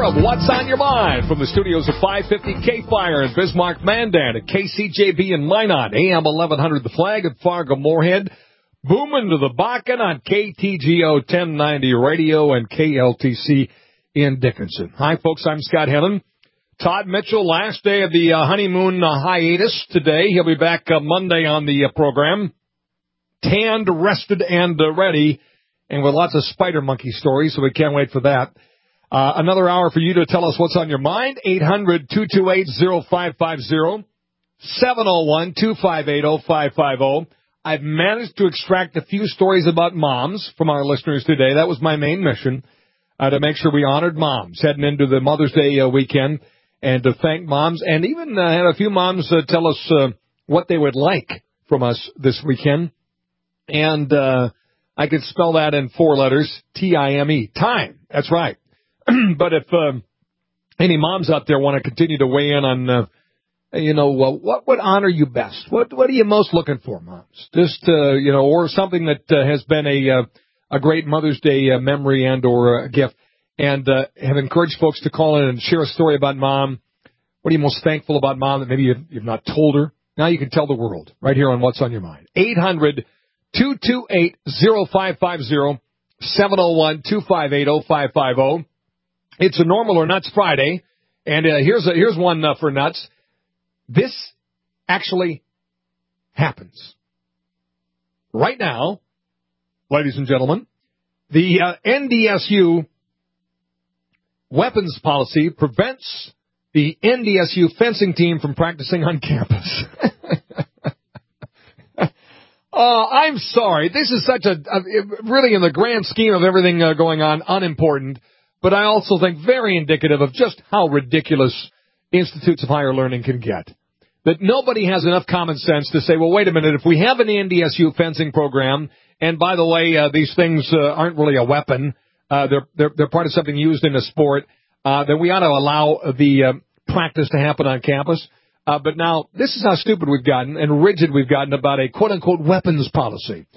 of What's on Your Mind from the studios of 550 K-Fire in Bismarck, Mandan, at KCJB in Minot, AM 1100 The Flag at Fargo, Moorhead, booming to the Bakken on KTGO 1090 Radio and KLTC in Dickinson. Hi, folks. I'm Scott Hennon. Todd Mitchell, last day of the honeymoon hiatus today. He'll be back Monday on the program. Tanned, rested, and ready, and with lots of spider monkey stories, so we can't wait for that. Another hour for you to tell us what's on your mind. 800-228-0550, 701-258-0550. I've managed to extract a few stories about moms from our listeners today. That was my main mission, to make sure we honored moms heading into the Mother's Day weekend, and to thank moms, and even had a few moms tell us what they would like from us this weekend. And I could spell that in 4 letters, T-I-M-E, time. That's right. But if any moms out there want to continue to weigh in on, what would honor you best? What are you most looking for, moms? Just, or something that has been a great Mother's Day memory and or a gift. And have encouraged folks to call in and share a story about mom. What are you most thankful about mom that maybe you've not told her? Now you can tell the world right here on What's on Your Mind. 800-228-0550, 701-258-0550. It's a Normal or Nuts Friday, and here's one for nuts. This actually happens. Right now, ladies and gentlemen, the NDSU weapons policy prevents the NDSU fencing team from practicing on campus. I'm sorry. This is such really in the grand scheme of everything going on, unimportant. But I also think very indicative of just how ridiculous institutes of higher learning can get. That nobody has enough common sense to say, well, wait a minute, if we have an NDSU fencing program, and by the way, these things aren't really a weapon, they're part of something used in a sport, then we ought to allow the practice to happen on campus. But now, this is how stupid we've gotten and rigid we've gotten about a quote-unquote weapons policy.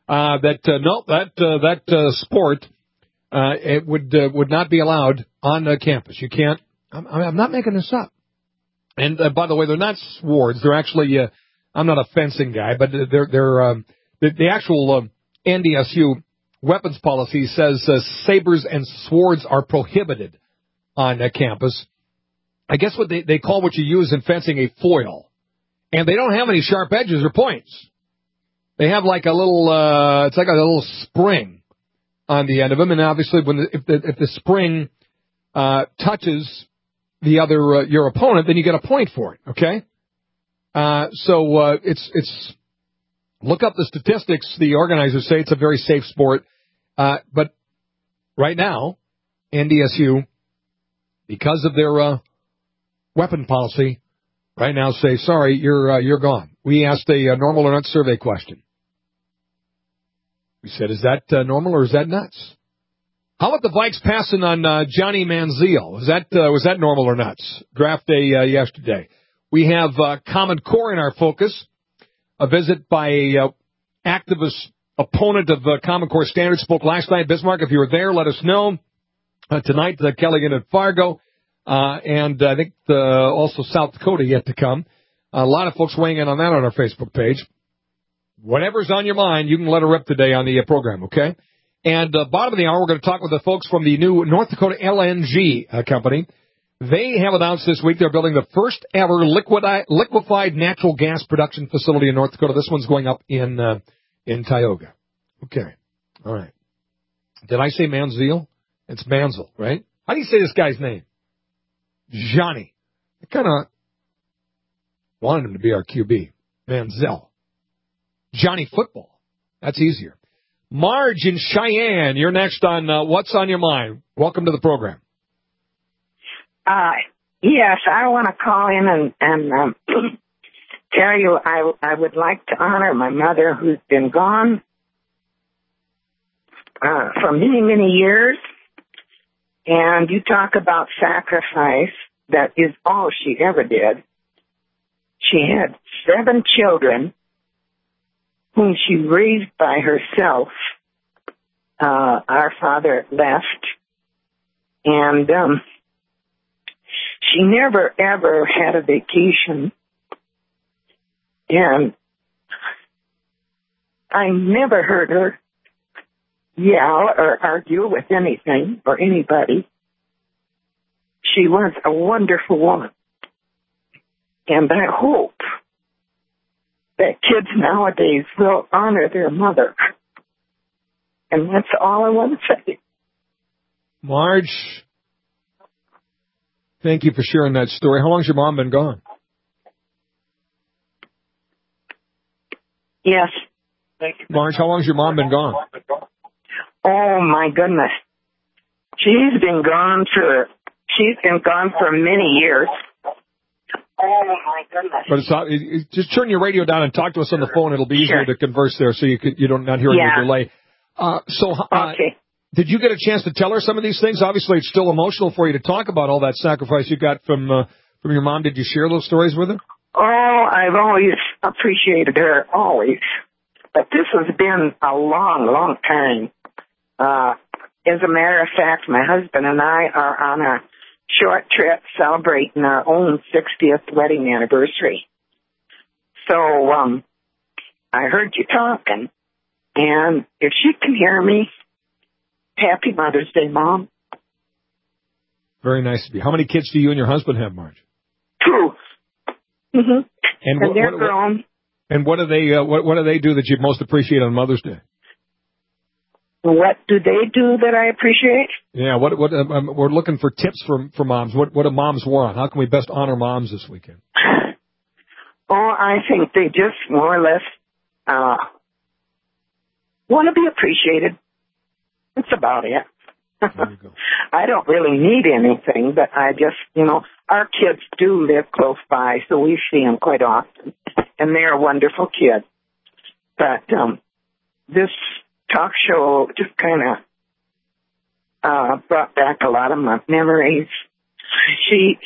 That sport... it would not be allowed on campus. You can't. I'm not making this up. And by the way, they're not swords. They're actually. I'm not a fencing guy, but they're the actual NDSU weapons policy says sabers and swords are prohibited on campus. I guess what they call what you use in fencing a foil, and they don't have any sharp edges or points. They have like a little. It's like a little spring on the end of them, and obviously, if the spring touches the other your opponent, then you get a point for it. Okay, so it's look up the statistics. The organizers say it's a very safe sport, but right now, NDSU, because of their weapon policy, right now say sorry, you're gone. We asked a normal or nuts survey question. We said, is that normal or is that nuts? How about the Vikes passing on Johnny Manziel? Was that normal or nuts? Draft day yesterday. We have Common Core in our focus. A visit by a activist opponent of Common Core standards. Spoke last night, Bismarck. If you were there, let us know. Tonight, Kelligan at Fargo. And I think also South Dakota yet to come. A lot of folks weighing in on that on our Facebook page. Whatever's on your mind, you can let her rip today on the program, okay? And bottom of the hour, we're going to talk with the folks from the new North Dakota LNG company. They have announced this week they're building the first ever liquefied natural gas production facility in North Dakota. This one's going up in Tioga. Okay. All right. Did I say Manziel? It's Manziel, right? How do you say this guy's name? Johnny. I kind of wanted him to be our QB. Manziel. Johnny Football. That's easier. Marge in Cheyenne, you're next on What's on Your Mind. Welcome to the program. Yes, I want to call in and tell you I would like to honor my mother who's been gone for many, many years. And you talk about sacrifice. That is all she ever did. She had 7 children whom she raised by herself. Our father left, and she never, ever had a vacation. And I never heard her yell or argue with anything or anybody. She was a wonderful woman. And I hope that kids nowadays will honor their mother. And that's all I want to say. Marge, thank you for sharing that story. How long's your mom been gone? Yes. Marge, how long's your mom been gone? Oh, my goodness. She's been gone for many years. Oh, my goodness. But just turn your radio down and talk to us on the phone. It'll be easier to converse there so you don't not hearing the delay. Okay. Did you get a chance to tell her some of these things? Obviously, it's still emotional for you to talk about all that sacrifice you got from your mom. Did you share those stories with her? Oh, I've always appreciated her, always. But this has been a long, long time. As a matter of fact, my husband and I are on a short trip celebrating our own 60th wedding anniversary. So I heard you talking, and if she can hear me, happy Mother's Day, Mom. Very nice of you. How many kids do you and your husband have, Marge? 2. Mm-hmm. And they're grown. And what do they do that you most appreciate on Mother's Day? What do they do that I appreciate? Yeah, we're looking for tips for moms. What do moms want? How can we best honor moms this weekend? Oh, I think they just more or less want to be appreciated. That's about it. There you go. I don't really need anything, but I just, our kids do live close by, so we see them quite often, and they're wonderful kids. But this talk show just kind of brought back a lot of my memories. She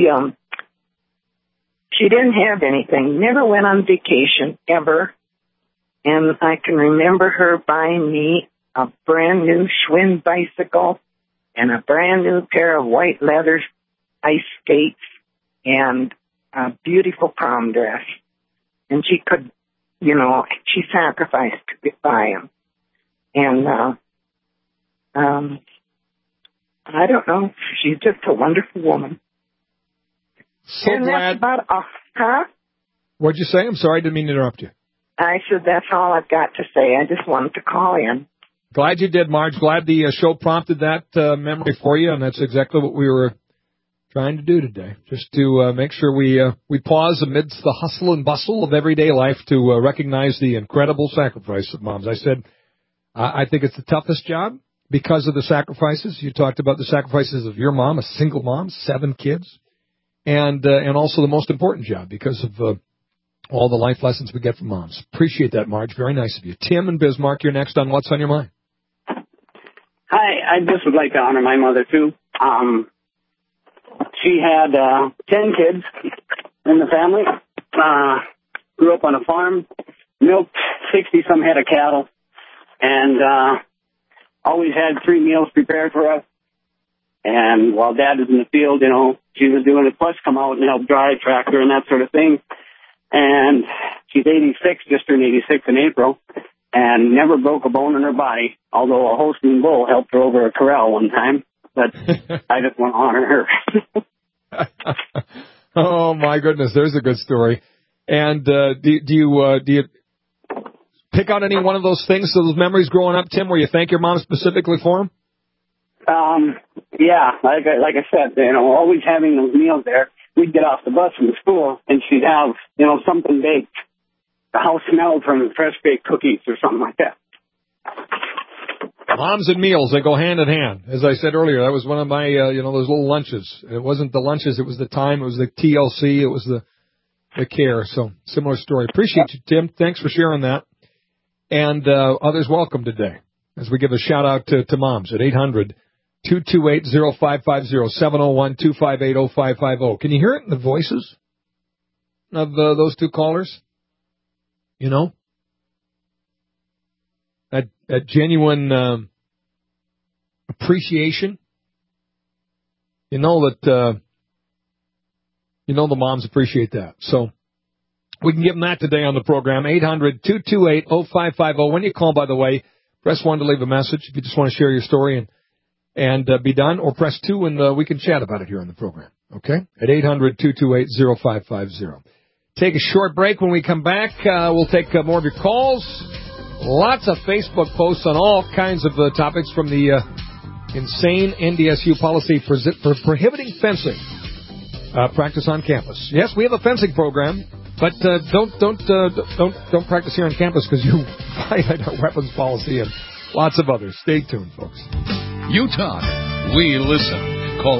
didn't have anything, never went on vacation, ever, and I can remember her buying me a brand new Schwinn bicycle and a brand new pair of white leather ice skates and a beautiful prom dress. And she could, she sacrificed to buy them. And I don't know. She's just a wonderful woman. So and glad. That's about huh? What'd you say? I'm sorry, I didn't mean to interrupt you. I said that's all I've got to say. I just wanted to call in. Glad you did, Marge. Glad the show prompted that memory for you, and that's exactly what we were trying to do today, just to make sure we pause amidst the hustle and bustle of everyday life to recognize the incredible sacrifice of moms. I said I think it's the toughest job because of the sacrifices. You talked about the sacrifices of your mom, a single mom, 7 kids, and also the most important job because of all the life lessons we get from moms. Appreciate that, Marge. Very nice of you. Tim and Bismarck, you're next on What's on Your Mind. Hi, I just would like to honor my mother, too. She had 10 kids in the family, grew up on a farm, milked 60-some head of cattle, and always had 3 meals prepared for us. And while Dad was in the field, she was doing it, plus come out and help drive tractor and that sort of thing. And she's 86, just turned 86 in April, and never broke a bone in her body, although a Holstein bull helped her over a corral one time. But I just want to honor her. Oh, my goodness, there's a good story. And do you pick out any one of those things, those memories growing up, Tim, where you thank your mom specifically for them? Yeah, like I said, always having those meals there. We'd get off the bus from school, and she'd have, something baked. The house smelled from fresh baked cookies or something like that. Moms and meals, they go hand in hand. As I said earlier, that was one of my, those little lunches. It wasn't the lunches, it was the time, it was the TLC, it was the care. So, similar story. Appreciate you, Tim. Thanks for sharing that. And others welcome today as we give a shout-out to moms at 800-228-0550, 701-258-0550. Can you hear it in the voices of those two callers? That genuine appreciation. That You know the moms appreciate that. So we can give them that today on the program, 800-228-0550. When you call, by the way, press 1 to leave a message if you just want to share your story and be done, or press 2 and we can chat about it here on the program, okay? At 800-228-0550. Take a short break. When we come back, we'll take more of your calls. Lots of Facebook posts on all kinds of topics, from the insane NDSU policy for prohibiting fencing practice on campus. Yes, we have a fencing program, but don't practice here on campus because you violate our weapons policy and lots of others. Stay tuned, folks. You talk, we listen. Call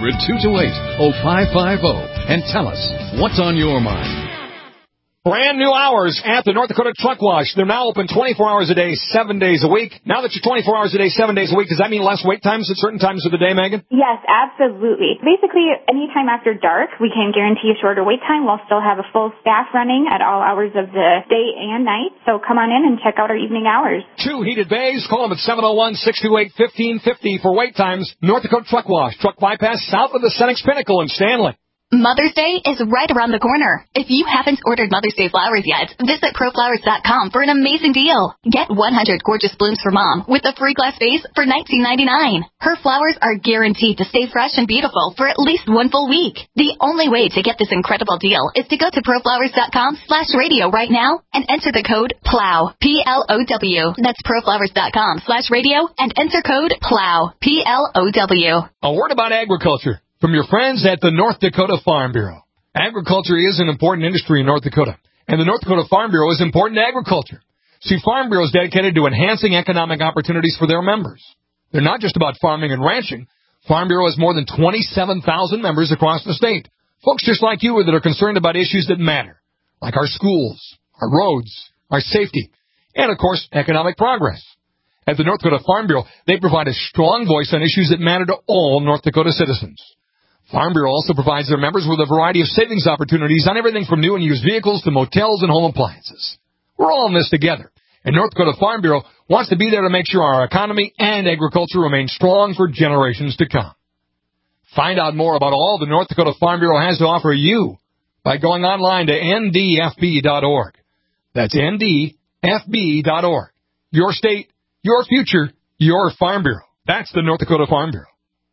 800-228-0550 and tell us what's on your mind. Brand new hours at the North Dakota Truck Wash. They're now open 24 hours a day, 7 days a week. Now that you're 24 hours a day, 7 days a week, does that mean less wait times at certain times of the day, Megan? Yes, absolutely. Basically, anytime after dark, we can guarantee a shorter wait time. We'll still have a full staff running at all hours of the day and night. So come on in and check out our evening hours. 2 heated bays. Call them at 701-628-1550 for wait times. North Dakota Truck Wash. Truck bypass south of the Senex Pinnacle in Stanley. Mother's Day is right around the corner. If you haven't ordered Mother's Day flowers yet, visit ProFlowers.com for an amazing deal. Get 100 gorgeous blooms for Mom with a free glass vase for $19.99. Her flowers are guaranteed to stay fresh and beautiful for at least 1 full week. The only way to get this incredible deal is to go to ProFlowers.com/radio right now and enter the code PLOW, P-L-O-W. That's ProFlowers.com/radio and enter code PLOW, P-L-O-W. A word about agriculture from your friends at the North Dakota Farm Bureau. Agriculture is an important industry in North Dakota, and the North Dakota Farm Bureau is important to agriculture. See, Farm Bureau is dedicated to enhancing economic opportunities for their members. They're not just about farming and ranching. Farm Bureau has more than 27,000 members across the state, folks just like you that are concerned about issues that matter, like our schools, our roads, our safety, and, of course, economic progress. At the North Dakota Farm Bureau, they provide a strong voice on issues that matter to all North Dakota citizens. Farm Bureau also provides their members with a variety of savings opportunities on everything from new and used vehicles to motels and home appliances. We're all in this together, and North Dakota Farm Bureau wants to be there to make sure our economy and agriculture remain strong for generations to come. Find out more about all the North Dakota Farm Bureau has to offer you by going online to ndfb.org. That's ndfb.org. Your state, your future, your Farm Bureau. That's the North Dakota Farm Bureau.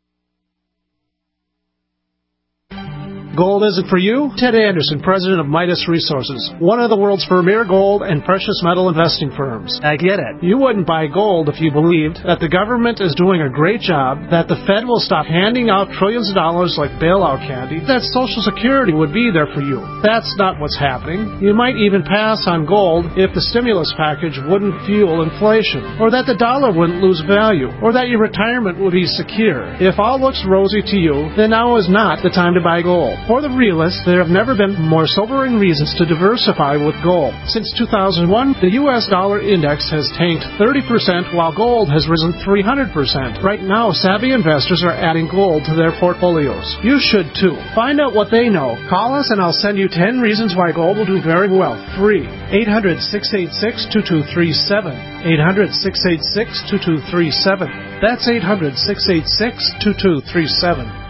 Gold isn't for you? Ted Anderson, president of Midas Resources, one of the world's premier gold and precious metal investing firms. I get it. You wouldn't buy gold if you believed that the government is doing a great job, that the Fed will stop handing out trillions of dollars like bailout candy, that Social Security would be there for you. That's not what's happening. You might even pass on gold if the stimulus package wouldn't fuel inflation, or that the dollar wouldn't lose value, or that your retirement would be secure. If all looks rosy to you, then now is not the time to buy gold. For the realists, there have never been more sobering reasons to diversify with gold. Since 2001, the U.S. dollar index has tanked 30%, while gold has risen 300%. Right now, savvy investors are adding gold to their portfolios. You should too. Find out what they know. Call us and I'll send you 10 reasons why gold will do very well. Free. 800-686-2237. 800-686-2237. That's 800-686-2237.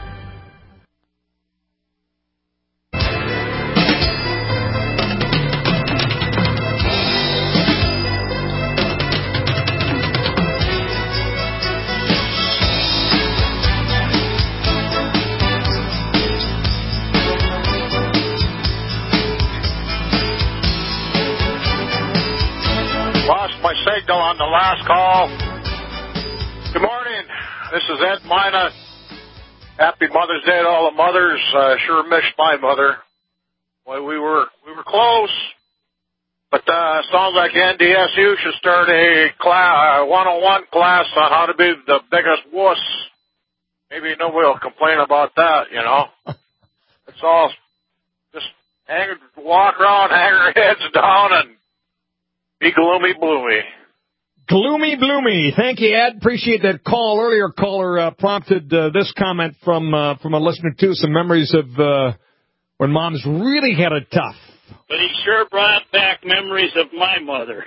On the last call. Good morning. This is Ed Mina. Happy Mother's Day to all the mothers. Sure missed my mother. Boy, we were close. But sounds like NDSU should start a 101 class on how to be the biggest wuss. Maybe nobody will complain about that, you know. It's all just walk around, hang our heads down, and be gloomy, bloomy. Gloomy, bloomy. Thank you, Ed. Appreciate that call. Earlier caller prompted this comment from a listener, too. Some memories of when moms really had it tough. But he sure brought back memories of my mother.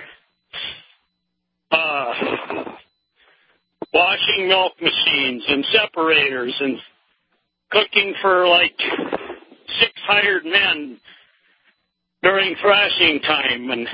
Washing milk machines and separators and cooking for like 6 hired men during thrashing time, and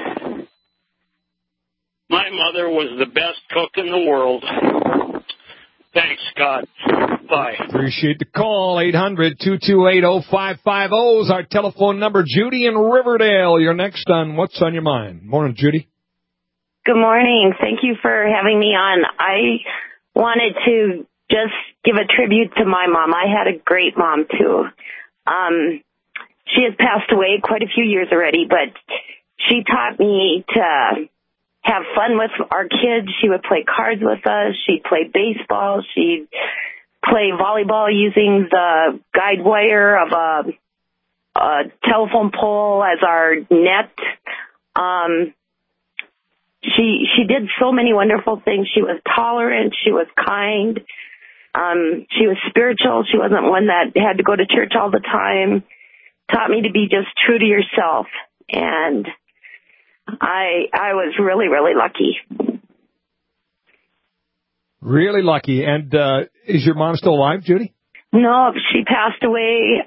my mother was the best cook in the world. Thanks, God. Bye. Appreciate the call. 800-228-0550 is our telephone number. Judy in Riverdale, you're next on What's on Your Mind. Morning, Judy. Good morning. Thank you for having me on. I wanted to just give a tribute to my mom. I had a great mom, too. She has passed away quite a few years already, but she taught me to have fun with our kids. She would play cards with us. She'd play baseball. She'd play volleyball using the guide wire of a telephone pole as our net. She did so many wonderful things. She was tolerant. She was kind. She was spiritual. She wasn't one that had to go to church all the time. Taught me to be just true to yourself. And I was really, really lucky. Really lucky. And is your mom still alive, Judy? No, she passed away.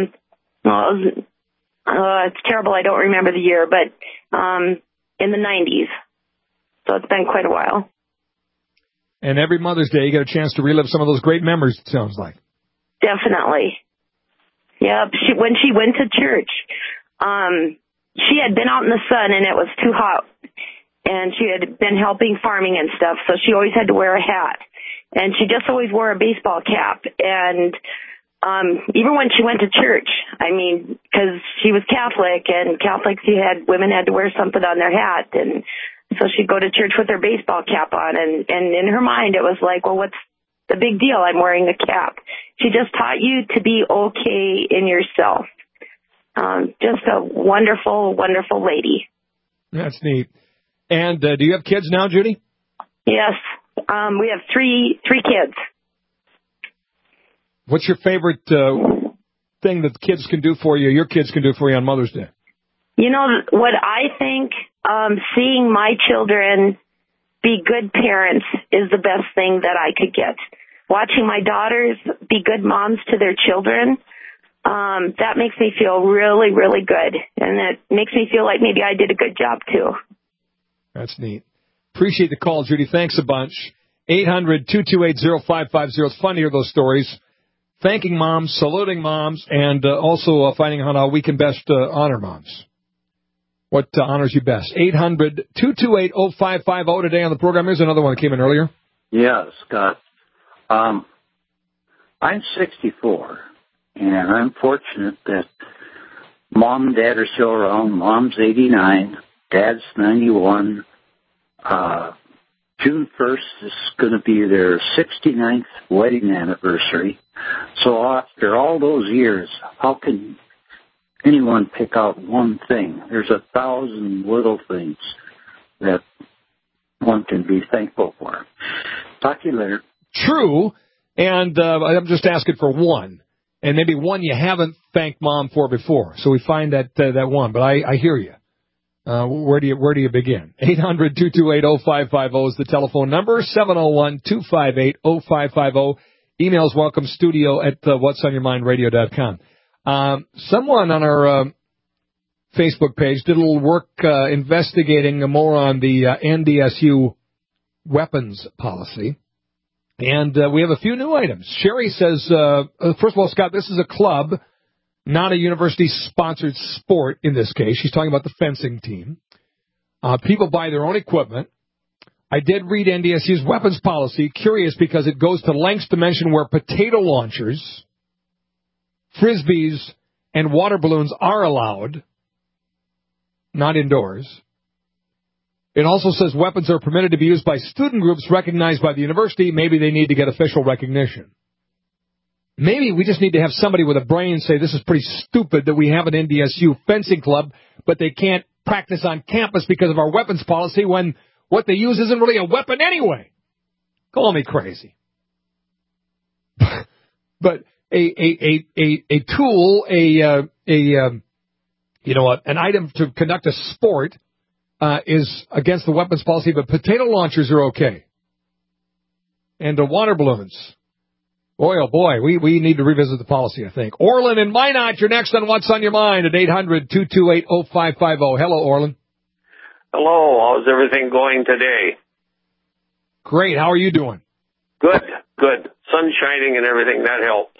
It's terrible. I don't remember the year, but in the 90s. So it's been quite a while. And every Mother's Day, you get a chance to relive some of those great memories, it sounds like. Definitely. Yep. When she went to church, she had been out in the sun and it was too hot. And she had been helping farming and stuff, so she always had to wear a hat. And she just always wore a baseball cap. And even when she went to church, I mean, because she was Catholic, and Catholics, women had to wear something on their hat. And so she'd go to church with her baseball cap on. And in her mind, it was like, well, what's the big deal? I'm wearing a cap. She just taught you to be okay in yourself. Just a wonderful, wonderful lady. That's neat. And do you have kids now, Judy? Yes. We have three kids. What's your favorite thing that kids can do for you, your kids can do for you on Mother's Day? You know, what I think, seeing my children be good parents is the best thing that I could get. Watching my daughters be good moms to their children, that makes me feel really, really good. And it makes me feel like maybe I did a good job, too. That's neat. Appreciate the call, Judy. Thanks a bunch. 800-228-0550. It's fun to hear those stories. Thanking moms, saluting moms, and also finding out how we can best honor moms. What honors you best? 800-228-0550 today on the program. Here's another one that came in earlier. Yeah, Scott. I'm 64, and I'm fortunate that Mom and Dad are still around. Mom's 89, Dad's 91. June 1st is going to be their 69th wedding anniversary. So after all those years, how can anyone pick out one thing? There's 1,000 little things that one can be thankful for. Talk to you later. True, and I'm just asking for one, and maybe one you haven't thanked Mom for before. So we find that one, but I hear you. Where do you begin? 800-228-0550 is the telephone number. 701-258-0550. Emails welcome, studio@whatsonyourmindradio.com. Someone on our Facebook page did a little work investigating more on the NDSU weapons policy. And we have a few new items. Sherry says, first of all, Scott, this is a club, not a university-sponsored sport in this case. She's talking about the fencing team. People buy their own equipment. I did read NDSU's weapons policy. Curious because it goes to lengths to mention where potato launchers, frisbees, and water balloons are allowed, not indoors. It also says weapons are permitted to be used by student groups recognized by the university. Maybe they need to get official recognition. Maybe we just need to have somebody with a brain say this is pretty stupid that we have an NDSU fencing club, but they can't practice on campus because of our weapons policy when what they use isn't really a weapon anyway. Call me crazy. But a tool, an item to conduct a sport is against the weapons policy, but potato launchers are okay. And the water balloons. Boy, oh boy, we need to revisit the policy, I think. Orlin and Minot, you're next on What's on Your Mind at 800-228-0550. Hello, Orlin. Hello, how's everything going today? Great, how are you doing? Good. Sun shining and everything, that helps.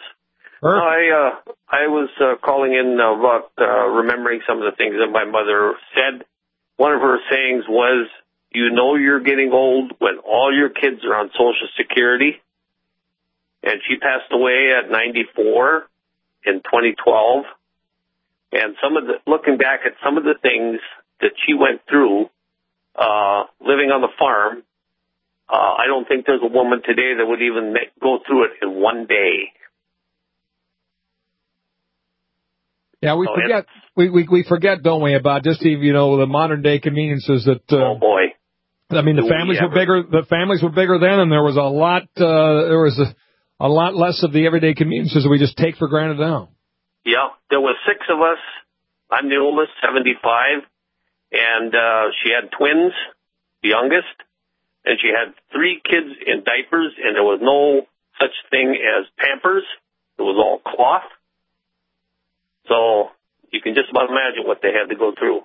I was calling in about remembering some of the things that my mother said. One of her sayings was, you know you're getting old when all your kids are on Social Security. And she passed away at 94 in 2012. And looking back at some of the things that she went through, living on the farm, I don't think there's a woman today that would even go through it in one day. Yeah, we forget. We forget, don't we, about just the modern day conveniences that. Oh boy! I mean, the families were bigger. The families were bigger then, and there was a lot. There was a lot less of the everyday conveniences that we just take for granted now. Yeah, there was 6 of us. I'm the oldest, 75, and she had twins, the youngest, and she had 3 kids in diapers, and there was no such thing as Pampers. It was all cloth. So you can just about imagine what they had to go through.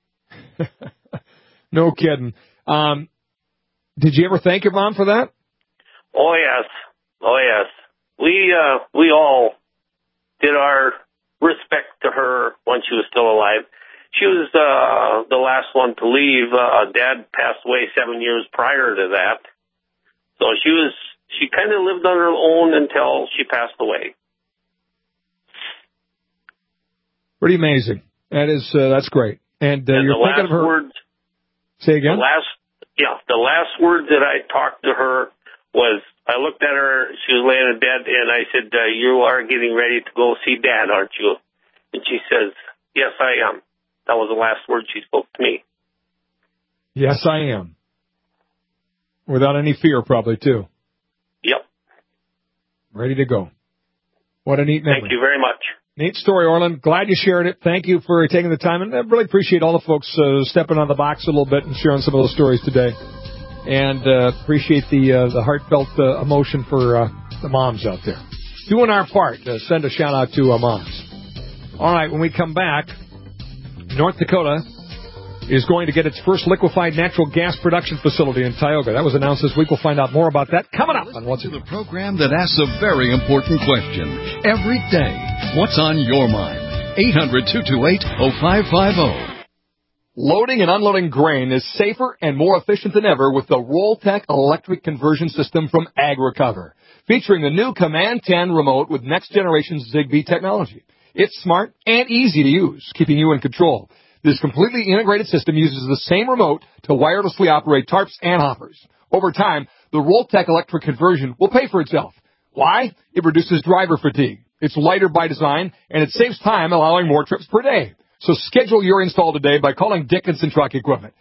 No kidding. Did you ever thank your mom for that? Oh yes. We all did our respect to her when she was still alive. She was the last one to leave. Dad passed away 7 years prior to that. So she kind of lived on her own until she passed away. Pretty amazing. That's great. And you're thinking of her. Words, say again? The last words that I talked to her was, I looked at her, she was laying in bed, and I said, you are getting ready to go see Dad, aren't you? And she says, yes, I am. That was the last word she spoke to me. Yes, I am. Without any fear, probably, too. Yep. Ready to go. What a neat memory. Thank you very much. Neat story, Orlin. Glad you shared it. Thank you for taking the time. And I really appreciate all the folks stepping on the box a little bit and sharing some of those stories today. And appreciate the heartfelt emotion for the moms out there. Doing our part to send a shout-out to moms. All right, when we come back, North Dakota is going to get its first liquefied natural gas production facility in Tioga. That was announced this week. We'll find out more about that coming up on What's to the program that asks a very important question every day. What's on your mind? 800-228-0550. Loading and unloading grain is safer and more efficient than ever with the Rolltech electric conversion system from AgRecover, featuring the new Command 10 remote with next-generation Zigbee technology. It's smart and easy to use, keeping you in control. This completely integrated system uses the same remote to wirelessly operate tarps and hoppers. Over time, the Rolltech electric conversion will pay for itself. Why? It reduces driver fatigue. It's lighter by design, and it saves time, allowing more trips per day. So schedule your install today by calling Dickinson Truck Equipment,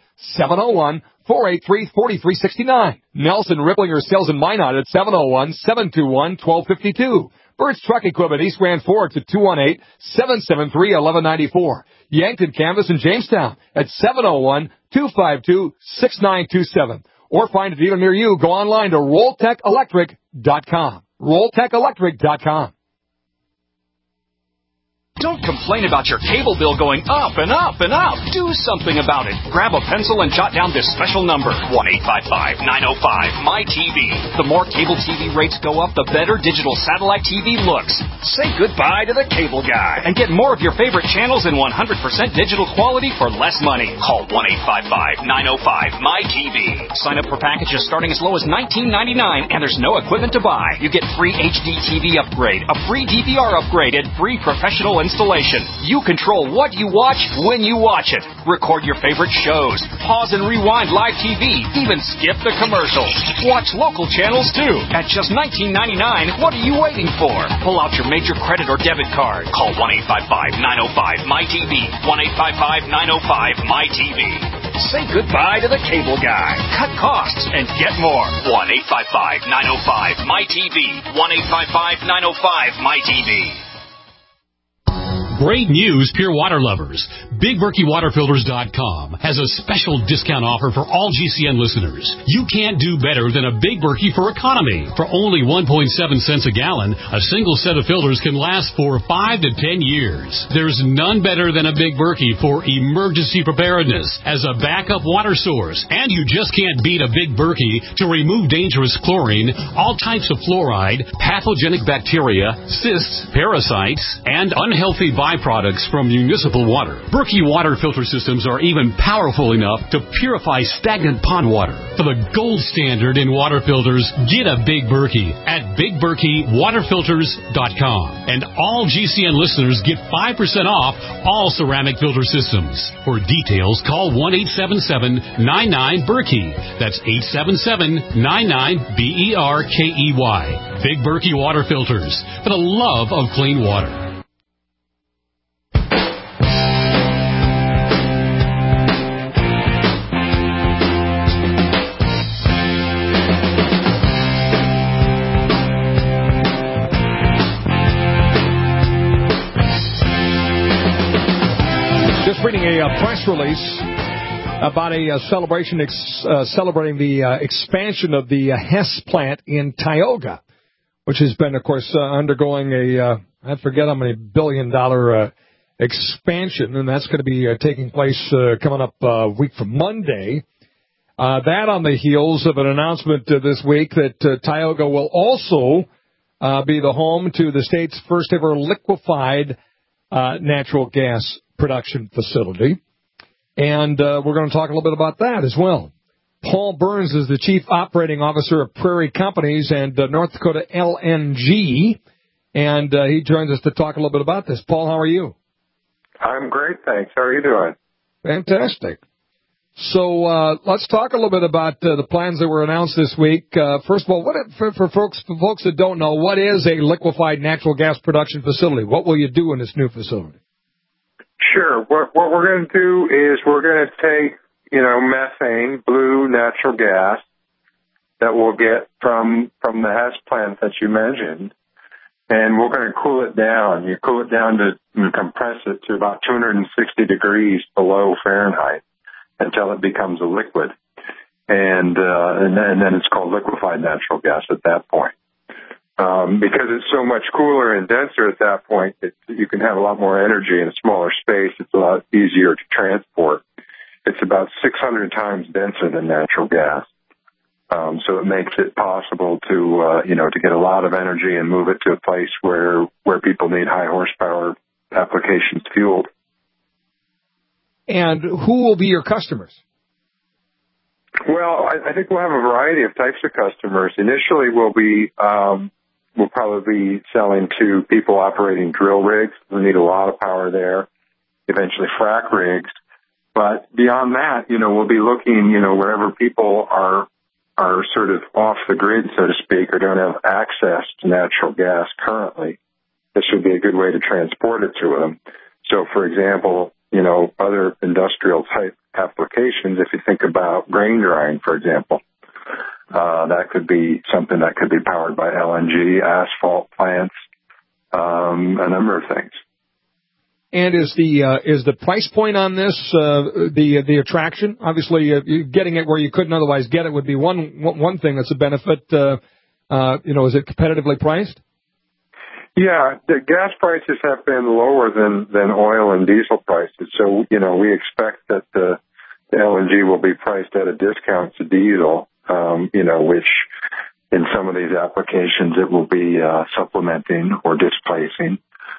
701-483-4369. Nelson Ripplinger Sales in Minot at 701-721-1252. Burt's Truck Equipment, East Grand Forks at 218-773-1194. Yankton Canvas in Jamestown at 701-252-6927. Or find a dealer near you. Go online to RolltechElectric.com. RolltechElectric.com. Don't complain about your cable bill going up and up and up. Do something about it. Grab a pencil and jot down this special number, 1-855-905-MY-TV. The more cable TV rates go up, the better digital satellite TV looks. Say goodbye to the cable guy and get more of your favorite channels in 100% digital quality for less money. Call 1-855-905-MY-TV. Sign up for packages starting as low as $19.99, and there's no equipment to buy. You get free HD TV upgrade, a free DVR upgrade, and free professional installation. You control what you watch when you watch it. Record your favorite shows. Pause and rewind live TV. Even skip the commercials. Watch local channels too. At just $19.99, what are you waiting for? Pull out your major credit or debit card. Call 1-855-905-MY-TV. 1-855-905-MY-TV. Say goodbye to the cable guy. Cut costs and get more. 1-855-905-MY-TV. 1-855-905-MY-TV. Great news, pure water lovers. BigBerkeyWaterFilters.com has a special discount offer for all GCN listeners. You can't do better than a Big Berkey for economy. For only 1.7 cents a gallon, a single set of filters can last for 5 to 10 years. There's none better than a Big Berkey for emergency preparedness as a backup water source. And you just can't beat a Big Berkey to remove dangerous chlorine, all types of fluoride, pathogenic bacteria, cysts, parasites, and unhealthy byproducts from municipal water. Berkey water filter systems are even powerful enough to purify stagnant pond water. For the gold standard in water filters, get a Big Berkey at BigBerkeyWaterFilters.com. And all GCN listeners get 5% off all ceramic filter systems. For details, call 1-877-99-BERKEY. That's 877-99-BERKEY. Big Berkey Water Filters, for the love of clean water. Just reading a press release about a celebration celebrating the expansion of the Hess plant in Tioga, which has been, of course, undergoing I forget how many billion-dollar expansion, and that's going to be taking place coming up a week from Monday. That on the heels of an announcement this week that Tioga will also be the home to the state's first-ever liquefied natural gas production facility. And we're going to talk a little bit about that as well. Paul Burns is the Chief Operating Officer of Prairie Companies and North Dakota LNG, and he joins us to talk a little bit about this. Paul, how are you? I'm great, thanks. How are you doing? Fantastic. So let's talk a little bit about the plans that were announced this week. First of all, for folks that don't know, what is a liquefied natural gas production facility? What will you do in this new facility? Sure. What we're going to do is we're going to take, methane, blue natural gas that we'll get from the Hess plant that you mentioned, and we're going to cool it down. You cool it down to compress it to about 260 degrees below Fahrenheit until it becomes a liquid, and then it's called liquefied natural gas at that point. Because it's so much cooler and denser at that point, you can have a lot more energy in a smaller space. It's a lot easier to transport. It's about 600 times denser than natural gas. So it makes it possible to get a lot of energy and move it to a place where people need high horsepower applications fueled. And who will be your customers? Well, I think we'll have a variety of types of customers. Initially, we'll probably be selling to people operating drill rigs who need a lot of power there, eventually frac rigs. But beyond that, we'll be looking, wherever people are sort of off the grid, so to speak, or don't have access to natural gas currently. This would be a good way to transport it to them. So, for example, other industrial type applications, if you think about grain drying, for example, that could be something that could be powered by LNG, asphalt plants, a number of things. And is the price point on this the attraction? Obviously, getting it where you couldn't otherwise get it would be one thing that's a benefit. Is it competitively priced? Yeah, the gas prices have been lower than oil and diesel prices, so we expect that the LNG will be priced at a discount to diesel. Which in some of these applications it will be supplementing or displacing.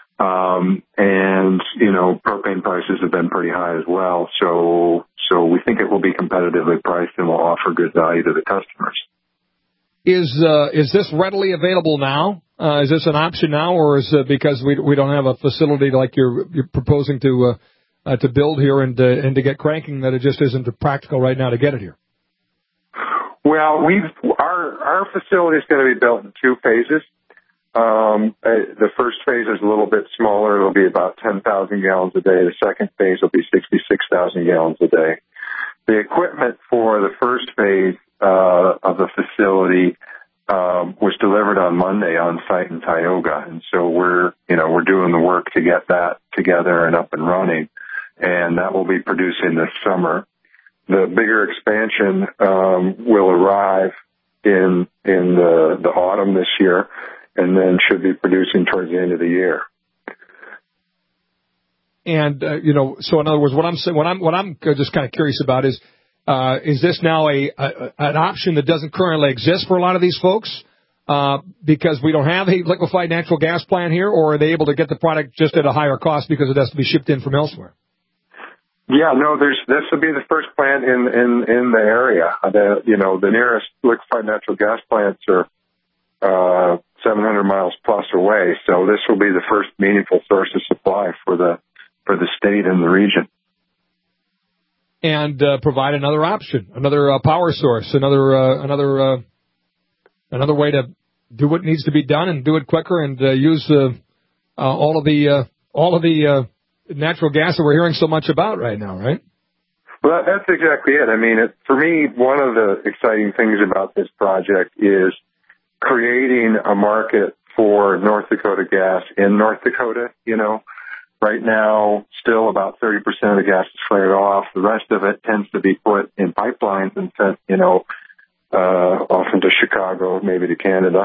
Propane prices have been pretty high as well. So we think it will be competitively priced and will offer good value to the customers. Is this readily available now? Is this an option now, or is it because we don't have a facility like you're proposing to build here and to get cranking that it just isn't practical right now to get it here? Well, our facility is going to be built in 2 phases. The first phase is a little bit smaller. It'll be about 10,000 gallons a day. The second phase will be 66,000 gallons a day. The equipment for the first phase of the facility was delivered on Monday on site in Tioga. And so we're doing the work to get that together and up and running. And that will be producing this summer. The bigger expansion, will arrive in the autumn this year and then should be producing towards the end of the year. And, so in other words, what I'm just kind of curious about is this now an option that doesn't currently exist for a lot of these folks? Because we don't have a liquefied natural gas plant here, or are they able to get the product just at a higher cost because it has to be shipped in from elsewhere? Yeah, no, this will be the first plant in the area. The nearest liquefied natural gas plants are 700 miles plus away. So this will be the first meaningful source of supply for the state and the region. And provide another option, another power source, another way to do what needs to be done and do it quicker and use all of the natural gas that we're hearing so much about right now, right? Well, that's exactly it. I mean, for me, one of the exciting things about this project is creating a market for North Dakota gas in North Dakota. Right now, still about 30% of the gas is flared off. The rest of it tends to be put in pipelines and sent, often to Chicago, maybe to Canada.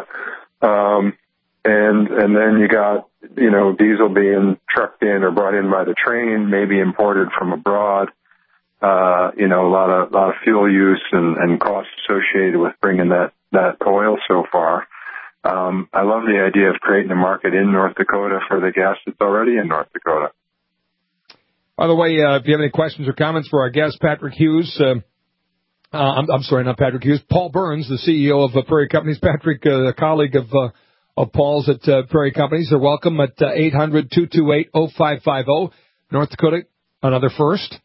And then you got, diesel being trucked in or brought in by the train, maybe imported from abroad. A lot of fuel use and costs associated with bringing that oil so far. I love the idea of creating a market in North Dakota for the gas that's already in North Dakota. By the way, if you have any questions or comments for our guest, Patrick Hughes, I'm sorry, not Patrick Hughes, Paul Burns, the CEO of Prairie Companies. Patrick, a colleague of Paul's at Prairie Companies. They're welcome at 800-228-0550. North Dakota, another first.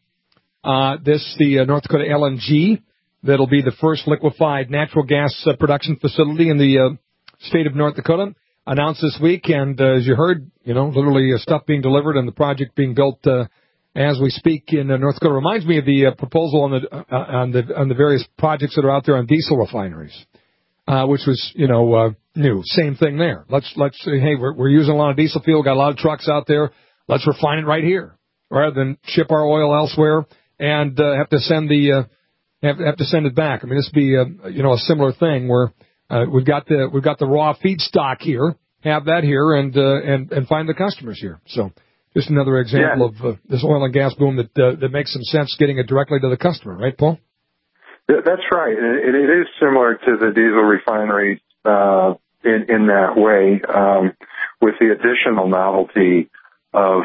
The North Dakota LNG. That'll be the first liquefied natural gas production facility in the state of North Dakota. Announced this week, and as you heard, literally stuff being delivered and the project being built as we speak in North Dakota. Reminds me of the proposal on the various projects that are out there on diesel refineries, which was new. Same thing there. Let's say, hey, we're using a lot of diesel fuel, got a lot of trucks out there. Let's refine it right here, rather than ship our oil elsewhere and have to send it back. I mean, this would be a similar thing where we've got the raw feedstock here, have that here, and find the customers here. So just another example of this oil and gas boom that makes some sense getting it directly to the customer, right, Paul? That's right. It is similar to the diesel refineries in that way, with the additional novelty of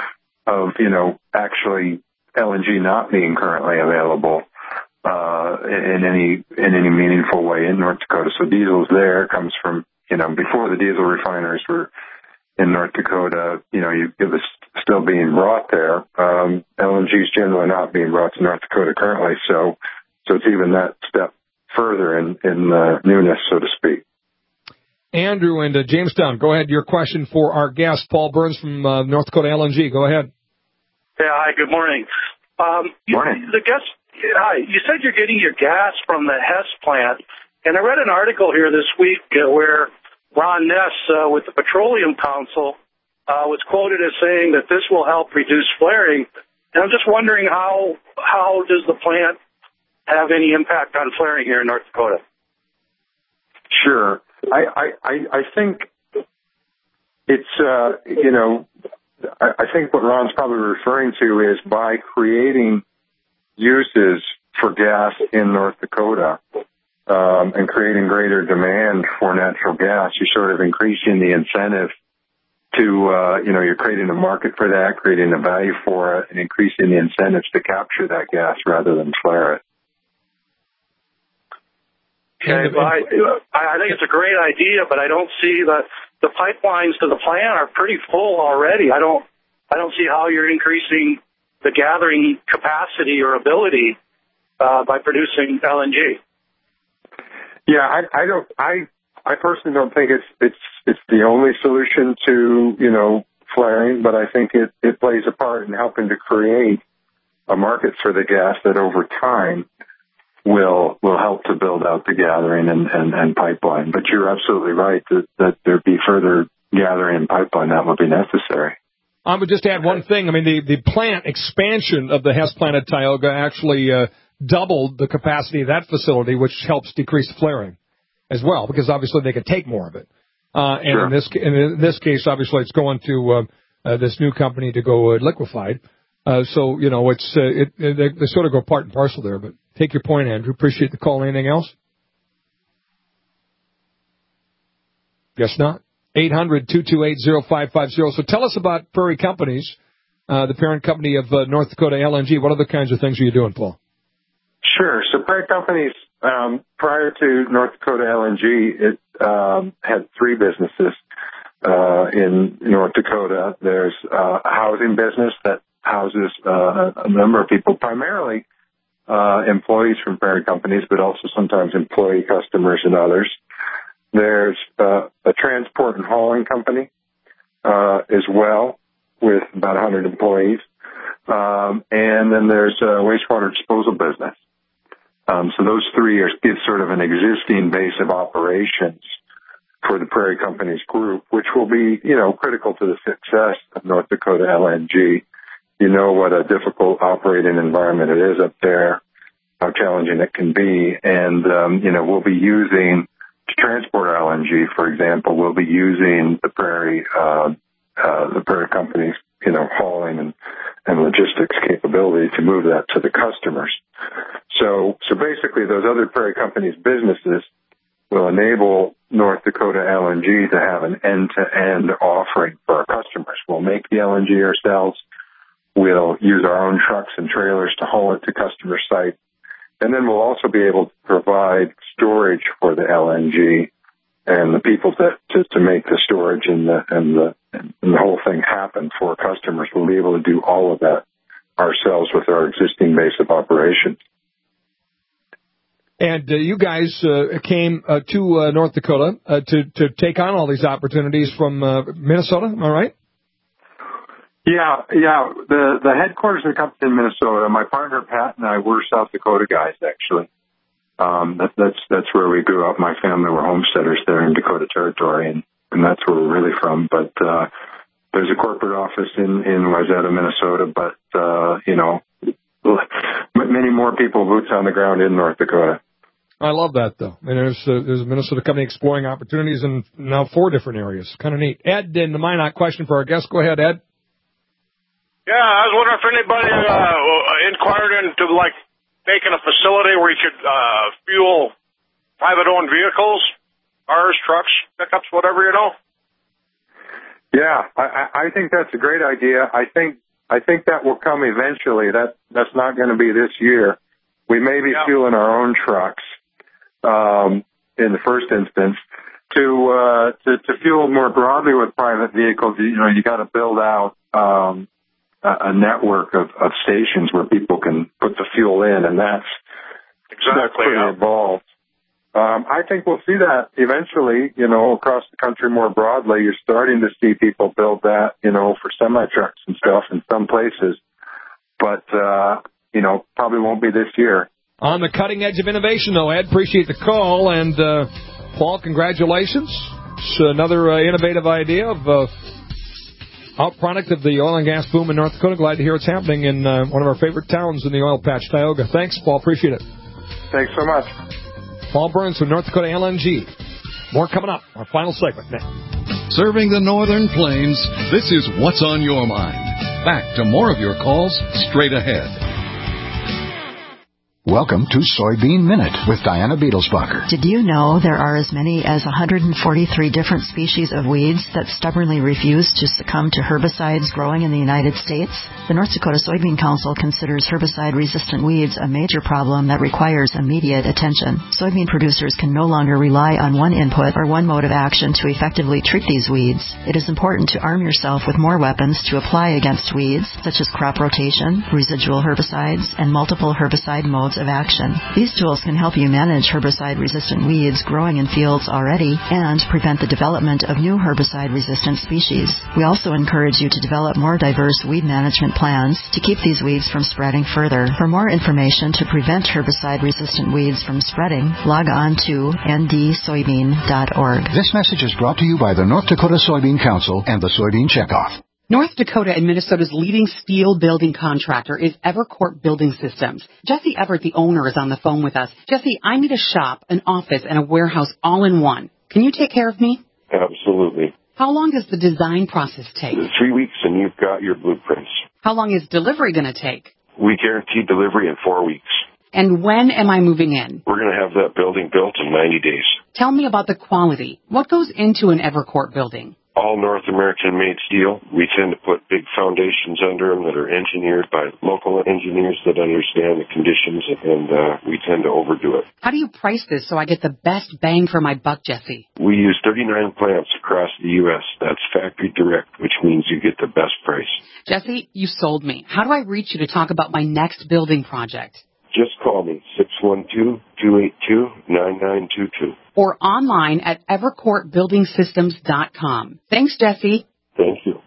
actually LNG not being currently available in any meaningful way in North Dakota. So diesel's there, comes from before the diesel refineries were in North Dakota. It was still being brought there. LNG is generally not being brought to North Dakota currently, so it's even that step further in newness, so to speak. Andrew in Jamestown, go ahead. Your question for our guest, Paul Burns from North Dakota LNG. Go ahead. Yeah, hi, good morning. Morning. You said you're getting your gas from the Hess plant, and I read an article here this week where Ron Ness with the Petroleum Council was quoted as saying that this will help reduce flaring. And I'm just wondering how does the plant have any impact on flaring here in North Dakota? Sure. I think it's, I think what Ron's probably referring to is by creating uses for gas in North Dakota and creating greater demand for natural gas, you're sort of increasing the incentive to, you're creating a market for that, creating a value for it, and increasing the incentives to capture that gas rather than flare it. Okay, I think it's a great idea, but I don't see the pipelines to the plant are pretty full already. I don't see how you're increasing the gathering capacity or ability by producing LNG. Yeah, I personally don't think it's the only solution to flaring, but I think it plays a part in helping to create a market for the gas that over time will help to build out the gathering and pipeline. But you're absolutely right that there'd be further gathering and pipeline that would be necessary. I would just add one thing. I mean, the plant expansion of the Hess plant at Tioga actually doubled the capacity of that facility, which helps decrease flaring as well, because obviously they could take more of it. And sure. in this case, obviously, it's going to this new company to go liquefied. So, you know, they sort of go part and parcel there. But take your point, Andrew. Appreciate the call. Anything else? Guess not. 800-228-0550. So tell us about Prairie Companies, the parent company of North Dakota LNG. What other kinds of things are you doing, Paul? Sure. So Prairie Companies, prior to North Dakota LNG, it had three businesses in North Dakota. There's a housing business that houses a number of people, primarily employees from Prairie Companies, but also sometimes employee customers and others. There's a transport and hauling company as well with about 100 employees. And then there's a wastewater disposal business. So those three give sort of an existing base of operations for the Prairie Companies group, which will be, you know, critical to the success of North Dakota LNG. You know what a difficult operating environment it is up there, how challenging it can be. And, you know, we'll be using, to transport LNG, for example, we'll be using the Prairie Companies, you know, hauling and logistics capability to move that to the customers. So basically those other Prairie Companies businesses will enable North Dakota LNG to have an end-to-end offering for our customers. We'll make the LNG ourselves. We'll use our own trucks and trailers to haul it to customer sites. And then we'll also be able to provide storage for the LNG and the people to make the storage and the whole thing happen for customers. We'll be able to do all of that ourselves with our existing base of operations. And you guys came to North Dakota to take on all these opportunities from Minnesota, am I right? Yeah. The headquarters of the company in Minnesota, my partner Pat and I were South Dakota guys, actually. That's where we grew up. My family were homesteaders there in Dakota Territory, and that's where we're really from. But there's a corporate office in Wayzata, Minnesota, but you know, many more people boots on the ground in North Dakota. I love that, though. And there's a Minnesota company exploring opportunities in now 4 different areas. Kind of neat. Ed, in the Minot question for our guest. Go ahead, Ed. Yeah, I was wondering if anybody inquired into, like, making a facility where you could fuel private-owned vehicles, cars, trucks, pickups, whatever, you know? Yeah, I think that's a great idea. I think that will come eventually. That's not going to be this year. We may be fueling our own trucks in the first instance. To fuel more broadly with private vehicles, you know, you got to build out a network of stations where people can put the fuel in, and that's pretty involved. I think we'll see that eventually, you know, across the country more broadly. You're starting to see people build that, you know, for semi-trucks and stuff in some places. But, you know, probably won't be this year. On the cutting edge of innovation, though, Ed. Appreciate the call. And, Paul, congratulations. It's another innovative idea of outproduct of the oil and gas boom in North Dakota. Glad to hear it's happening in one of our favorite towns in the oil patch, Tioga. Thanks, Paul. Appreciate it. Thanks so much. Paul Burns from North Dakota LNG. More coming up. Our final segment next. Serving the Northern Plains, this is What's on Your Mind. Back to more of your calls straight ahead. Welcome to Soybean Minute with Diana Beetlesbacher. Did you know there are as many as 143 different species of weeds that stubbornly refuse to succumb to herbicides growing in the United States? The North Dakota Soybean Council considers herbicide-resistant weeds a major problem that requires immediate attention. Soybean producers can no longer rely on one input or one mode of action to effectively treat these weeds. It is important to arm yourself with more weapons to apply against weeds, such as crop rotation, residual herbicides, and multiple herbicide modes plans of action. These tools can help you manage herbicide-resistant weeds growing in fields already and prevent the development of new herbicide-resistant species. We also encourage you to develop more diverse weed management plans to keep these weeds from spreading further. For more information to prevent herbicide-resistant weeds from spreading, log on to ndsoybean.org. This message is brought to you by the North Dakota Soybean Council and the Soybean Checkoff. North Dakota and Minnesota's leading steel building contractor is Evercourt Building Systems. Jesse Everett, the owner, is on the phone with us. Jesse, I need a shop, an office, and a warehouse all in one. Can you take care of me? Absolutely. How long does the design process take? 3 weeks and you've got your blueprints. How long is delivery going to take? We guarantee delivery in 4 weeks. And when am I moving in? We're going to have that building built in 90 days. Tell me about the quality. What goes into an Evercourt building? All North American-made steel. We tend to put big foundations under them that are engineered by local engineers that understand the conditions, and we tend to overdo it. How do you price this so I get the best bang for my buck, Jesse? We use 39 plants across the U.S. That's factory direct, which means you get the best price. Jesse, you sold me. How do I reach you to talk about my next building project? Just call me, 612-282-9922. Or online at evercourtbuildingsystems.com. Thanks, Jesse. Thank you.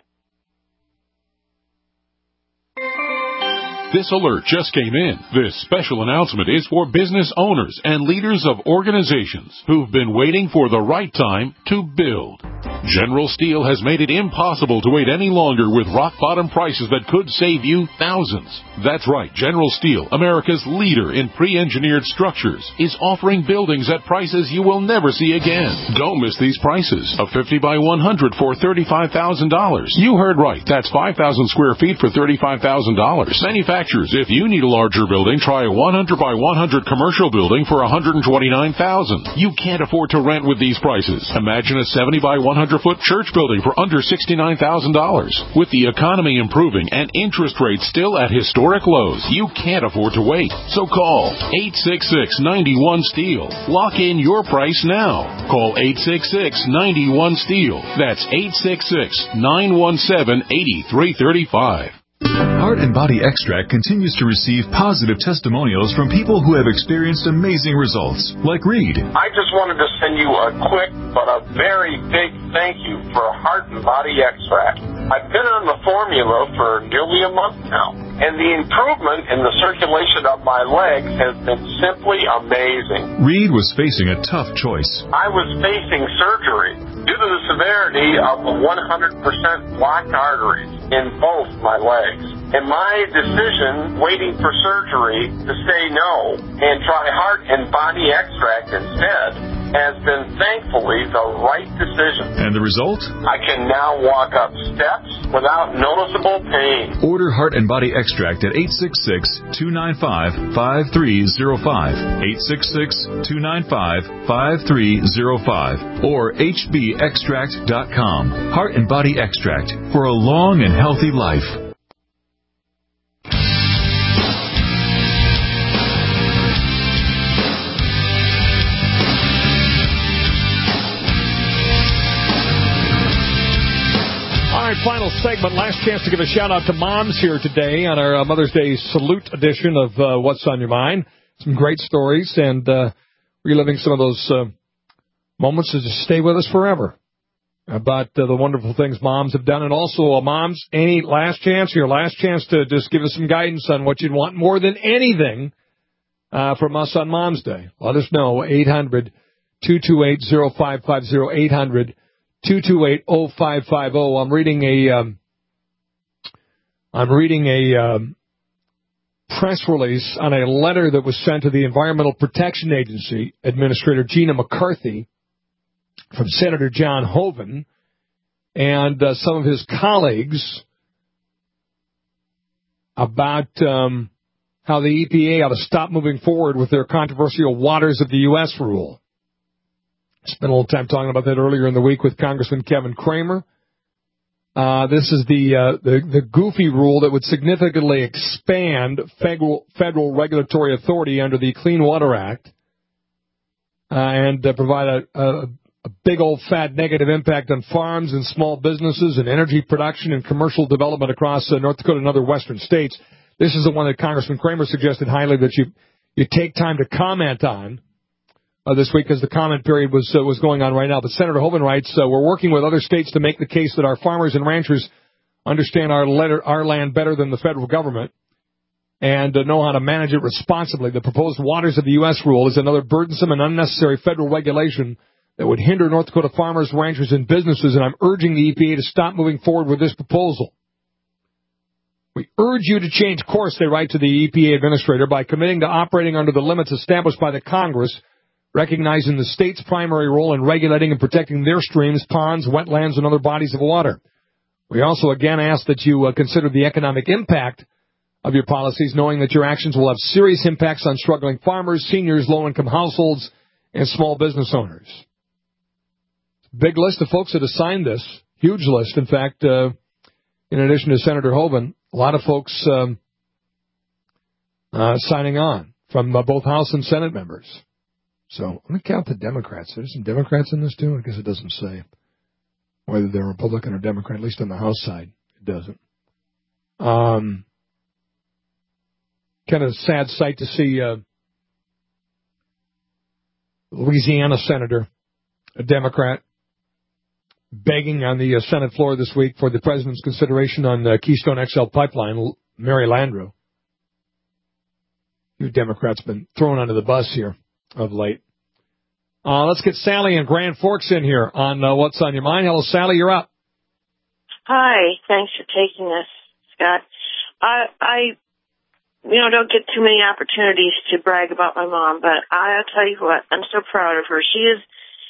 This alert just came in. This special announcement is for business owners and leaders of organizations who've been waiting for the right time to build. General Steel has made it impossible to wait any longer with rock-bottom prices that could save you thousands. That's right, General Steel, America's leader in pre-engineered structures, is offering buildings at prices you will never see again. Don't miss these prices. A 50 by 100 for $35,000. You heard right. That's 5,000 square feet for $35,000. Manufacturers, if you need a larger building, try a 100 by 100 commercial building for $129,000. You can't afford to rent with these prices. Imagine a 70 by 100-foot church building for under $69,000. With the economy improving and interest rates still at historic lows, you can't afford to wait. So call 866-91-STEEL. Lock in your price now. Call 866-91-STEEL. That's 866-917-8335. Heart and Body Extract continues to receive positive testimonials from people who have experienced amazing results, like Reed. I just wanted to send you a quick but a very big thank you for Heart and Body Extract. I've been on the formula for nearly a month now, and the improvement in the circulation of my legs has been simply amazing. Reed was facing a tough choice. I was facing surgery due to the severity of the 100% blocked arteries in both my legs. And my decision, waiting for surgery, to say no and try Heart and Body Extract instead, has been thankfully the right decision. And the result? I can now walk up steps without noticeable pain. Order Heart and Body Extract at 866-295-5305, 866-295-5305, or hbextract.com. Heart and Body Extract for a long and healthy life. Final segment, last chance to give a shout out to moms here today on our Mother's Day salute edition of What's on Your Mind. Some great stories and reliving some of those moments to just stay with us forever about the wonderful things moms have done. And also, moms, any last chance to just give us some guidance on what you'd want more than anything from us on Mom's Day. Let us know, 800-228-0550, 800-228-0550. I'm reading a press release on a letter that was sent to the Environmental Protection Agency Administrator Gina McCarthy from Senator John Hoeven and some of his colleagues about how the EPA ought to stop moving forward with their controversial Waters of the U.S. rule. Spent a little time talking about that earlier in the week with Congressman Kevin Cramer. This is the goofy rule that would significantly expand federal regulatory authority under the Clean Water Act and provide a big old fat negative impact on farms and small businesses and energy production and commercial development across North Dakota and other western states. This is the one that Congressman Cramer suggested highly that you you take time to comment on this week, because the comment period was going on right now. But Senator Hoeven writes, we're working with other states to make the case that our farmers and ranchers understand our land better than the federal government and know how to manage it responsibly. The proposed Waters of the U.S. rule is another burdensome and unnecessary federal regulation that would hinder North Dakota farmers, ranchers, and businesses, and I'm urging the EPA to stop moving forward with this proposal. We urge you to change course, they write to the EPA administrator, by committing to operating under the limits established by the Congress, recognizing the state's primary role in regulating and protecting their streams, ponds, wetlands, and other bodies of water. We also again ask that you consider the economic impact of your policies, knowing that your actions will have serious impacts on struggling farmers, seniors, low-income households, and small business owners. Big list of folks that have signed this. Huge list. In fact, in addition to Senator Hoeven, a lot of folks signing on from both House and Senate members. So I'm going to count the Democrats. There's some Democrats in this, too. I guess it doesn't say whether they're Republican or Democrat, at least on the House side. It doesn't. Kind of a sad sight to see Louisiana Senator, a Democrat, begging on the Senate floor this week for the president's consideration on the Keystone XL pipeline, Mary Landrieu. You Democrats been thrown under the bus here of late. Let's get Sally in Grand Forks in here on What's on Your Mind. Hello, Sally, you're up. Hi, thanks for taking this, Scott. I don't get too many opportunities to brag about my mom, but I'll tell you what, I'm so proud of her. She's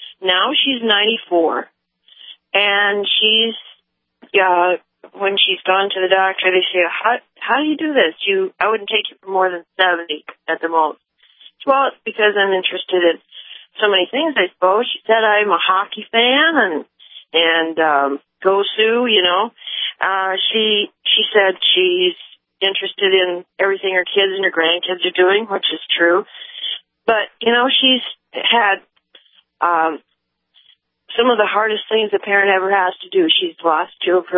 94. And she's, when she's gone to the doctor, they say, how do you do this? I wouldn't take you for more than 70 at the most. Well, it's because I'm interested in so many things, I suppose. She said I'm a hockey fan and go Sioux, She said she's interested in everything her kids and her grandkids are doing, which is true. But, she's had, some of the hardest things a parent ever has to do. She's lost two of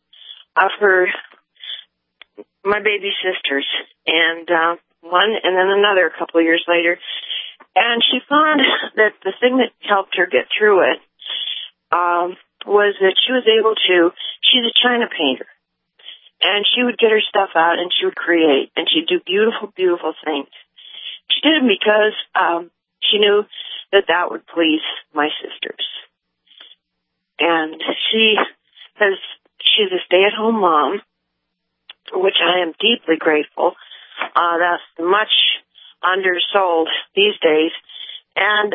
my baby sisters, and one, and then another a couple of years later. And she found that the thing that helped her get through it was that she was able to. She's a China painter, and she would get her stuff out and she would create, and she'd do beautiful, beautiful things. She did it because she knew that would please my sisters. And she's a stay-at-home mom, for which I am deeply grateful. That's much undersold these days. And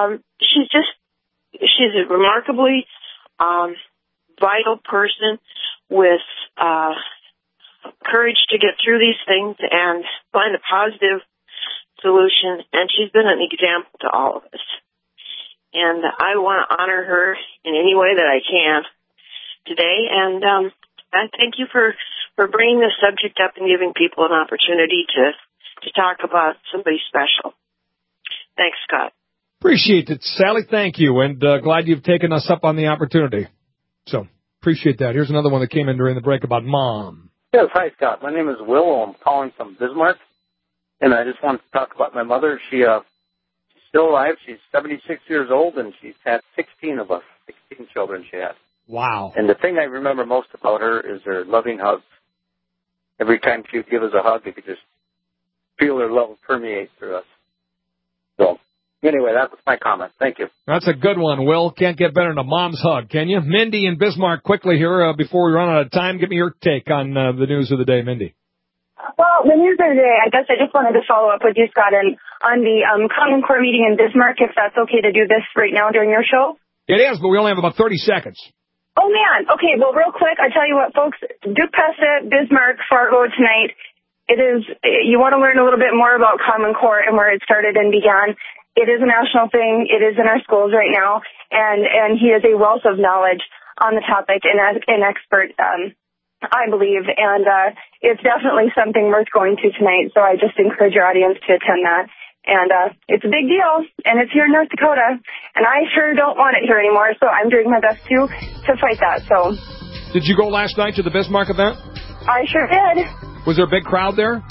she's a remarkably vital person with courage to get through these things and find a positive solution. And she's been an example to all of us. And I want to honor her in any way that I can today. And I thank you for bringing this subject up and giving people an opportunity to talk about somebody special. Thanks, Scott. Appreciate it, Sally. Thank you. And glad you've taken us up on the opportunity. So appreciate that. Here's another one that came in during the break about Mom. Yes, hi, Scott. My name is Will. I'm calling from Bismarck. And I just wanted to talk about my mother. She's still alive. She's 76 years old, and she's had 16 of us, 16 children she had. Wow. And the thing I remember most about her is her loving hugs. Every time she would give us a hug, you could just feel her love permeate through us. So, anyway, that was my comment. Thank you. That's a good one, Will. Can't get better than a mom's hug, can you? Mindy in Bismarck, quickly here, before we run out of time, give me your take on the news of the day, Mindy. Well, the news of the day, I guess I just wanted to follow up with you, Scott, on the Common Core meeting in Bismarck, if that's okay to do this right now during your show. It is, but we only have about 30 seconds. Oh, man. Okay, well, real quick, I tell you what, folks, Duke Pesta, Bismarck, Fargo tonight. You want to learn a little bit more about Common Core and where it started and began. It is a national thing. It is in our schools right now, and he is a wealth of knowledge on the topic and an expert, I believe, and it's definitely something worth going to tonight, so I just encourage your audience to attend that. And it's a big deal, and it's here in North Dakota, and I sure don't want it here anymore, so I'm doing my best to fight that. So, did you go last night to the Bismarck event? I sure did. Was there a big crowd there?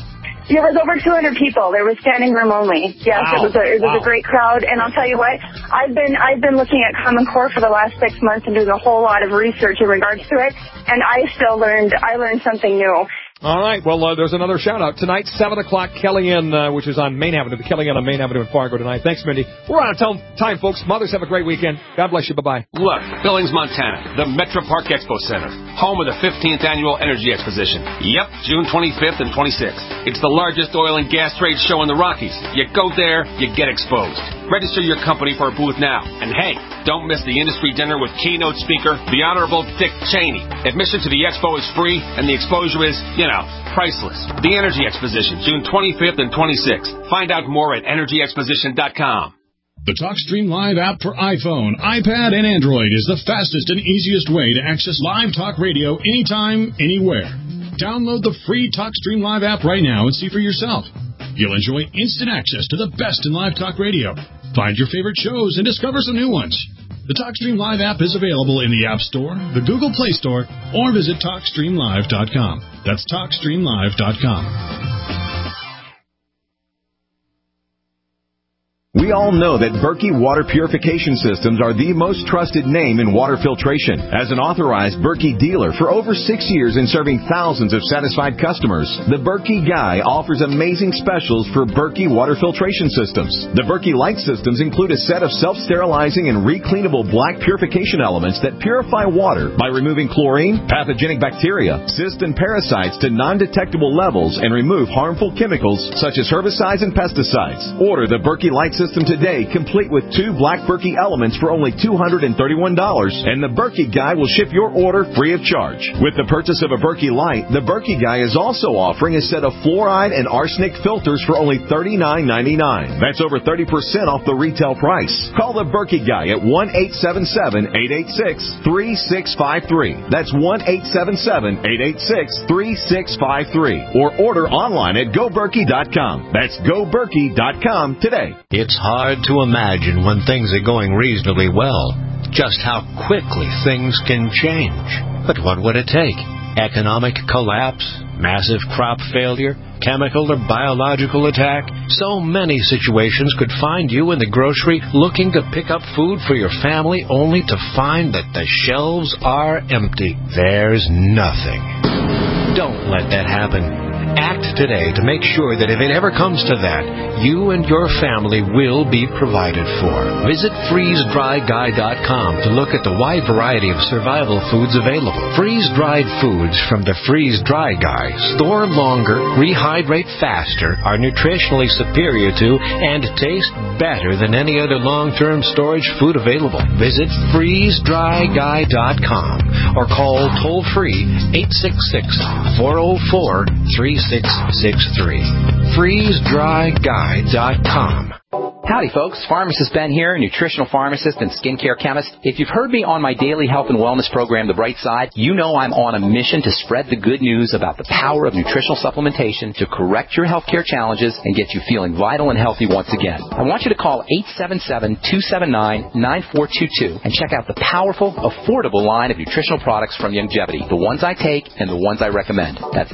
There was over 200 people. There was standing room only. Yes, wow. It was a great crowd. And I'll tell you what, I've been looking at Common Core for the last 6 months and doing a whole lot of research in regards to it. And I learned something new. All right. Well, there's another shout-out. Tonight, 7 o'clock, Kellyanne, which is on Main Avenue. The Kellyanne on Main Avenue in Fargo tonight. Thanks, Mindy. We're out of time, folks. Mothers, have a great weekend. God bless you. Bye-bye. Look, Billings, Montana, the Metro Park Expo Center, home of the 15th Annual Energy Exposition. Yep, June 25th and 26th. It's the largest oil and gas trade show in the Rockies. You go there, you get exposed. Register your company for a booth now. And hey, don't miss the industry dinner with keynote speaker, the Honorable Dick Cheney. Admission to the expo is free, and the exposure is, priceless. The Energy Exposition, June 25th and 26th. Find out more at energyexposition.com. The TalkStream Live app for iPhone, iPad, and Android is the fastest and easiest way to access live talk radio anytime, anywhere. Download the free TalkStream Live app right now and see for yourself. You'll enjoy instant access to the best in live talk radio. Find your favorite shows and discover some new ones. The TalkStream Live app is available in the App Store, the Google Play Store, or visit TalkStreamLive.com. That's TalkStreamLive.com. We all know that Berkey Water Purification Systems are the most trusted name in water filtration. As an authorized Berkey dealer for over 6 years and serving thousands of satisfied customers, the Berkey Guy offers amazing specials for Berkey Water Filtration Systems. The Berkey Light Systems include a set of self-sterilizing and recleanable black purification elements that purify water by removing chlorine, pathogenic bacteria, cysts, and parasites to non-detectable levels and remove harmful chemicals such as herbicides and pesticides. Order the Berkey Light System today, complete with 2 black Berkey elements for only $231, and the Berkey Guy will ship your order free of charge. With the purchase of a Berkey Light, the Berkey Guy is also offering a set of fluoride and arsenic filters for only $39.99. That's over 30% off the retail price. Call the Berkey Guy at 1-877-886-3653. That's 1-877-886-3653. Or order online at GoBerkey.com. That's GoBerkey.com today. It's hard to imagine when things are going reasonably well, just how quickly things can change. But what would it take? Economic collapse? Massive crop failure? Chemical or biological attack? So many situations could find you in the grocery looking to pick up food for your family only to find that the shelves are empty. There's nothing. Don't let that happen. Act today to make sure that if it ever comes to that, you and your family will be provided for. Visit FreezeDryGuy.com to look at the wide variety of survival foods available. Freeze-dried foods from the Freeze Dry Guy store longer, rehydrate faster, are nutritionally superior to, and taste better than any other long-term storage food available. Visit FreezeDryGuy.com or call toll-free 866-404-3663. FreezeDryGuy.com. Howdy, folks. Pharmacist Ben here, nutritional pharmacist and skincare chemist. If you've heard me on my daily health and wellness program, The Bright Side, you know I'm on a mission to spread the good news about the power of nutritional supplementation to correct your healthcare challenges and get you feeling vital and healthy once again. I want you to call 877-279-9422 and check out the powerful, affordable line of nutritional products from Longevity, the ones I take and the ones I recommend. That's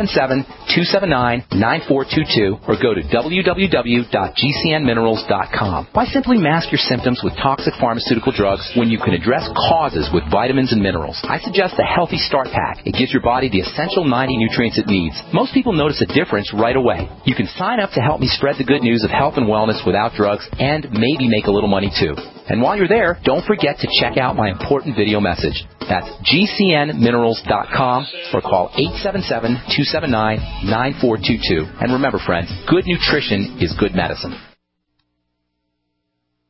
877-279-9422 or go to www.gcnminerals.com. Why simply mask your symptoms with toxic pharmaceutical drugs when you can address causes with vitamins and minerals? I suggest the Healthy Start Pack. It gives your body the essential 90 nutrients it needs. Most people notice a difference right away. You can sign up to help me spread the good news of health and wellness without drugs and maybe make a little money too. And while you're there, don't forget to check out my important video message. That's GCNminerals.com or call 877-279-9422. And remember, friends, good nutrition is good medicine.